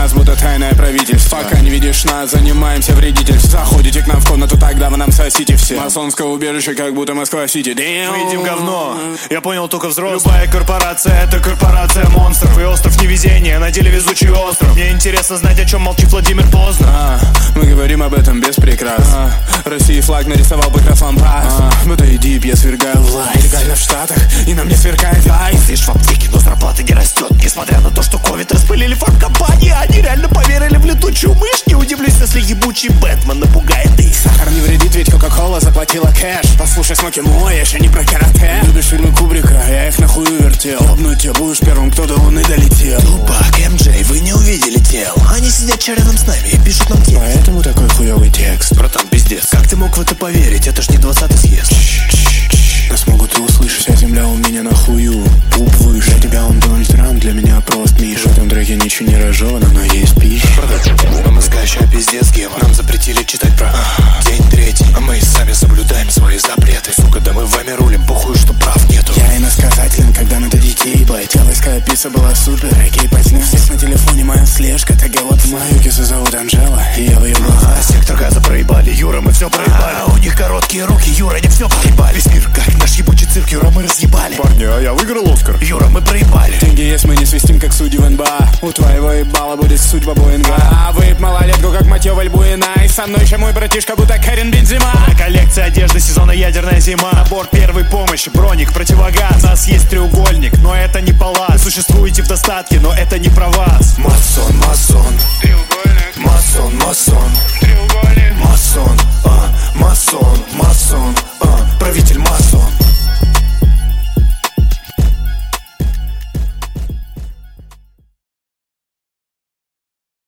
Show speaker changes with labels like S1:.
S1: нас, будто тайное правительство. Пока не видишь нас, занимаемся вредительством. Заходите к нам в комнату, тогда вы нам сосите все. Масонское убежище, как будто Москва-Сити.
S2: Мы едим говно, я понял только взрослый. Любая корпорация — это корпорация монстров. И остров невезения, на деле везучий остров. Мне интересно знать, о чем молчит Владимир Познер.
S1: Мы говорим об этом без прикрас. России флаг нарисовал бы лампас. Это иди, я свергаю власть. Легально в Штатах, и на мне сверкает айс.
S2: Сидишь в аптеке, но зарплата не растет. Несмотря на то, что ковид распылили фармкомпании, они реально поверили в летучую мышь. Не удивлюсь, если ебучий Бэтмен напугает их.
S1: Сахар не вредит, ведь Кока-Кола заплатила кэш. Послушай, Смоки мой, я еще не про карате. Любишь фильмы Кубрика, я их нахуй вертел. Ёбнуть тебя будешь первым, кто до Луны долетел.
S2: Тупак, МД, вы не увидели тел. Они сидят рядом с нами и пишут нам текст.
S1: Поэтому такой хуёвый текст.
S2: Братан, пиздец, как ты мог в это поверить? Это ж не 20-й съезд.
S1: Нас могут и услышать, вся земля у меня на хую. Пуп выше, для тебя он Дональд Трамп, для меня прост Миша. В этом треке ничего не разжевано, но есть пища.
S2: МСК ща пиздец, Гева. Нам запретили читать про день третий, а мы сами соблюдаем свои запреты. Сука, да мы вами рулим, похуй, что прав нету.
S1: Я иносказателен, когда надо детей бать. Ялайская пицца была супер, окей, поздняк. Здесь на телефоне моя слежка, так вот мою кису зовут Анжела, и я выебал.
S2: Сектор газа проебали, Юра, мы все проебали. У них короткие руки, Юра, они все проебали. Весь мир как наш ебучий цирк, Юра, мы разъебали.
S1: Парни, а я выиграл Оскар.
S2: Юра, мы проебали.
S1: Деньги есть, мы не свистим, как судьи в НБА. У твоего ебала будет судьба Боинга. Выеб малолетку, как Матьё Вальбуина. И со мной еще мой братишка, будто Карен Бензима.
S2: Коллекция одежды сезона ядерная зима. Набор первой помощи, броник, противогаз. У нас есть треугольник, но это не палас. Вы существуете в достатке, но это не про вас.